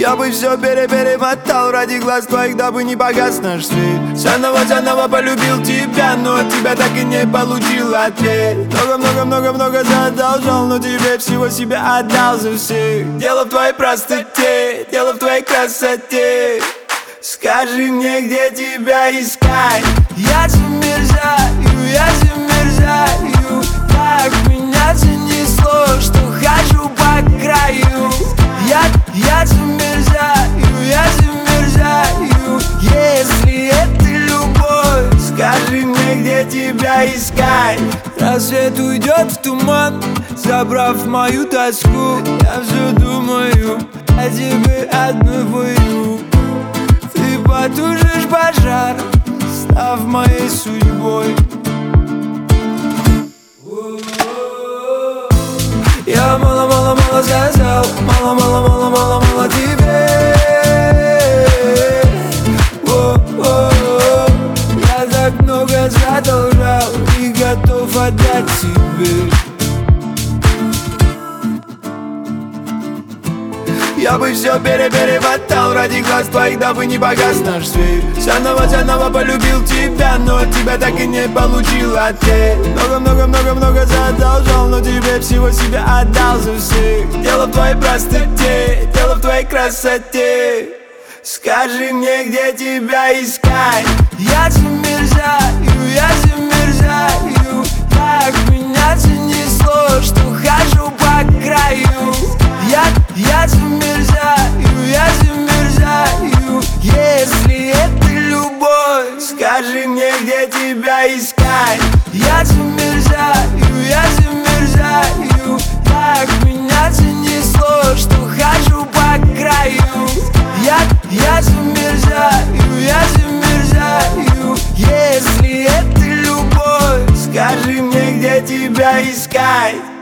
Я бы все перемотал ради глаз твоих, дабы не погас наш свет. Заново полюбил тебя, но от тебя так и не получил ответ. Много задолжал, но тебе всего себя отдал за всех. Дело в твоей простоте, дело в твоей красоте. Скажи мне, где тебя искать. Я замерзаю, так меня занесло, что хожу по краю. Я замерзаю, если это любовь. Скажи мне, где тебя искать. Рассвет уйдет в туман, забрав мою тоску. Я все думаю о тебе одну. Ты потушишь пожар, став моей судьбой. Я мало сказал, мало тебе. Я так много задолжал и готов отдать тебе. Я бы все перемотал ради глаз твоих, дабы не погас наш свет. Заново полюбил тебя, но от тебя так и не получил ответ. Много задолжал, но тебе всего себя отдал за всех. Дело в твоей простоте, дело в твоей красоте. Скажи мне, где тебя искать. Я замерзаю, так меня занесло, что хожу по краю. Я замерзаю, если это любовь. Скажи мне, где тебя искать. Я замерзаю, так меня занесло, что хожу по краю. Я замерзаю, если это любовь. Скажи мне, где тебя искать.